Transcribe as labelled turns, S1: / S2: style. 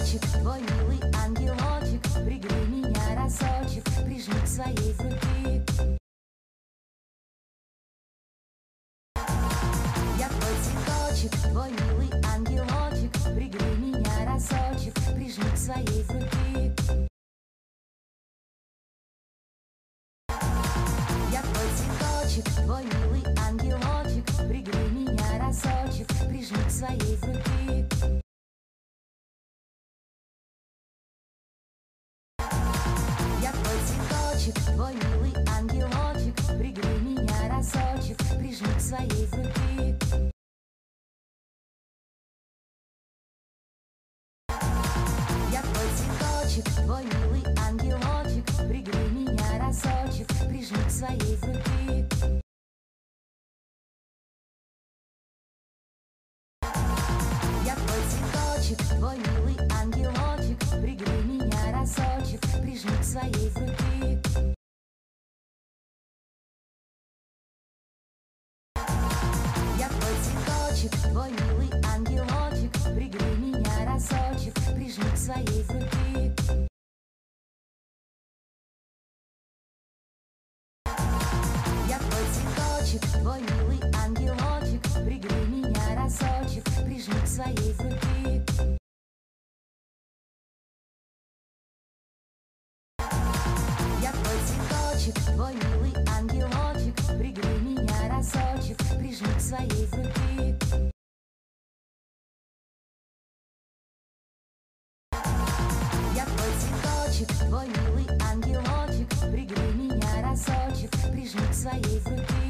S1: цветочек, твой милый ангелочек, пригрей меня разочек, прижми к своей груди. Я твой цветочек, твой милый ангелочек, пригрей меня разочек, прижми к своей груди. Я твой цветочек, твой милый ангелочек, пригрей меня разочек, прижми к своей груди. Я твой цветочек, твой милый ангелочек, пригрей меня разочек, прижми к своей груди. Я твой цветочек, твой милый ангелочек, пригрей меня разочек, прижми к своей груди. Я твой цветочек, твой милый ангелочек, пригрей меня разочек, прижми к своей груди. Я твой цветочек, твой милый ангелочек, пригрей меня разочек, прижми к своей груди. Я твой цветочек, твой милый ангелочек, пригрей меня разочек, прижми к своей груди. Я твой цветочек, твой милый ангелочек, пригрей меня разочек, прижми к своей груди. Я твой цветочек, твой милый ангелочек, пригрей меня разочек, прижми к своей груди.